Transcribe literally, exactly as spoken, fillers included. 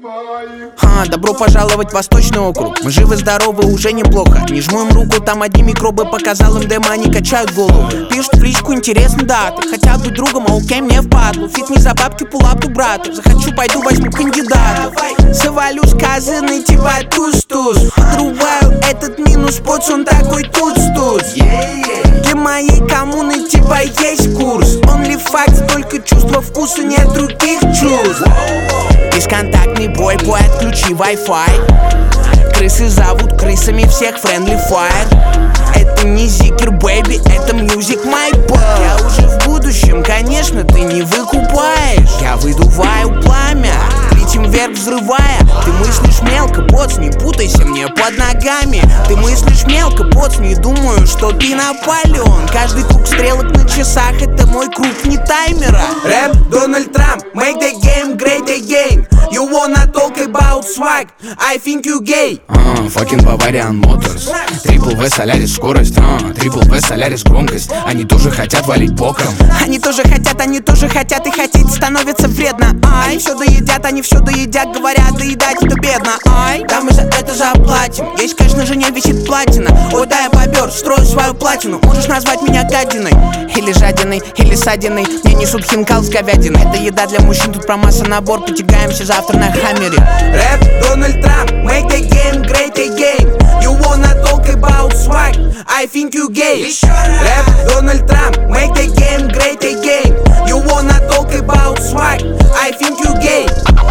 А, добро пожаловать в Восточный округ. Мы живы-здоровы, уже неплохо. Не жму им руку, там одни микробы. Показал им демо, они качают голову. Пишут в личку, интересно даты. Хотят быть другом, а окей, мне впадлу. Фит не за бабки, пулапу брату. Захочу, пойду возьму кандидата. Завалю сказанный типа туз-туз. Отрубаю этот минус, поц, он такой туц-туц. Для моей коммуны типа есть курс. Only facts, только чувство вкуса, нет других чувств. Бесконтактный бой, бой, отключи Wi-Fi. Крысы зовут крысами, всех friendly fire. Это не зикер, бэйби, это music my boy. Я уже в будущем, конечно, ты не выкупаешь. Я выдуваю пламя, летим вверх взрывая. Ты мыслишь мелко, поц, не путайся мне под ногами. Ты мыслишь мелко, поц, не думаю, что ты Наполеон. Каждый круг стрелок на часах, это мой круг, не таймера. Рэп Дональд Трамп, make the game great again. You wanna talk about swag, I think you gay. uh, Fucking Bavarian Motors, Triple V Solaris скорость, uh, Triple V Solaris громкость. Они тоже хотят валить боком. Они тоже хотят, они тоже хотят, и хотеть становится вредно. Ай, все доедят, они все доедят, говорят, доедать это бедно. Ай, да мы за это заплатим. Есть, конечно же, не висит платина. Ой, да я побер, строю свою платину. Можешь назвать меня гадиной, или жадиной, или садиной. Мне несут хинкал с говядиной. Это еда для мужчин, тут про масса-набор. Потягаемся завтра на хаммере. Рэп Дональд Трамп, make the game great again. You wanna talk about swag, I think you gay. Рэп Дональд Трамп, make the game great again. You wanna talk about swag, I think you gay.